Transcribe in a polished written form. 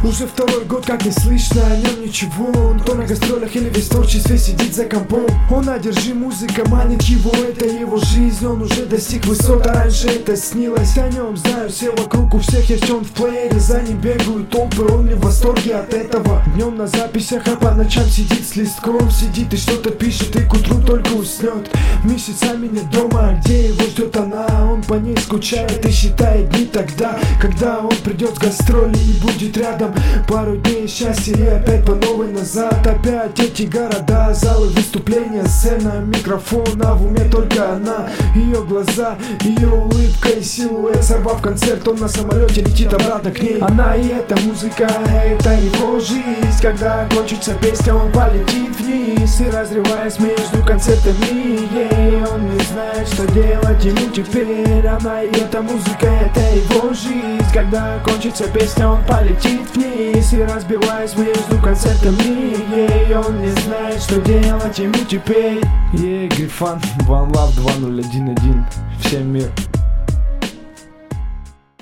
Уже второй год, как не слышно о нем ничего. Он то на гастролях или весь творчестве сидит за компом. Он одержим, музыка манит его, это его жизнь. Он уже достиг высот, а раньше это снилось. О нем знают все вокруг, у всех есть он в плеере. За ним бегают толпы, он не в восторге от этого. Днем на записях, а по ночам сидит с листком. Сидит и что-то пишет, и к утру только уснет. Месяцами нет дома, где его ждет она. Он по ней скучает и считает дни тогда, когда он придет с гастроли и будет рядом. Пару дней счастья и опять по новой назад. Опять эти города, залы, выступления, сцена, микрофон, а в уме только она. Ее глаза, ее улыбка и силуэт. Сорвав концерт, он на самолете летит обратно к ней. Она и эта музыка, это его жизнь. Когда кончится песня, он полетит вниз. И разрываясь между концертами, он не знает, что делать ему теперь. Она и эта музыка, это его жизнь. Когда кончится песня, он полетит вниз. И разбиваясь между концертами, он не знает, что делать ему теперь. Грифан, One Love 2011. Всем мир.